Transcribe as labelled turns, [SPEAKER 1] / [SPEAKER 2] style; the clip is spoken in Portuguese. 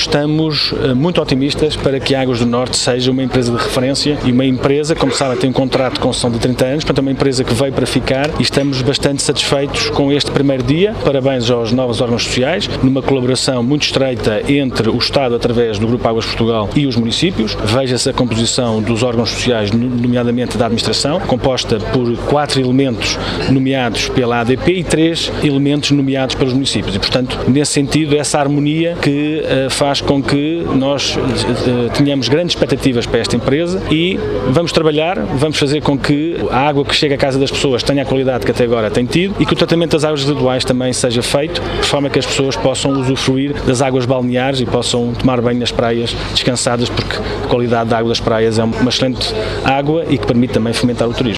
[SPEAKER 1] estamos muito otimistas para que a Águas do Norte seja uma empresa de referência e uma empresa, como sabem, tem um contrato de concessão de 30 anos, portanto é uma empresa que veio para ficar e estamos bastante satisfeitos com este primeiro dia. Parabéns aos novos órgãos sociais, numa colaboração muito estreita entre o Estado, através do Grupo Águas Portugal, e os municípios. Veja-se a composição dos órgãos sociais, nomeadamente da administração, composta por 4 elementos nomeados pela ADP e 3 elementos nomeados pelos municípios. E, portanto, nesse sentido, essa harmonia que faz com que nós tenhamos grandes expectativas para esta empresa e vamos trabalhar, vamos fazer com que a água que chega à casa das pessoas tenha a qualidade que até agora tem tido e que o tratamento das águas residuais também seja feito, de forma que as pessoas possam usufruir das águas balneares e possam tomar banho nas praias descansadas, porque a qualidade da água das praias é uma excelente água e que permite também fomentar o turismo.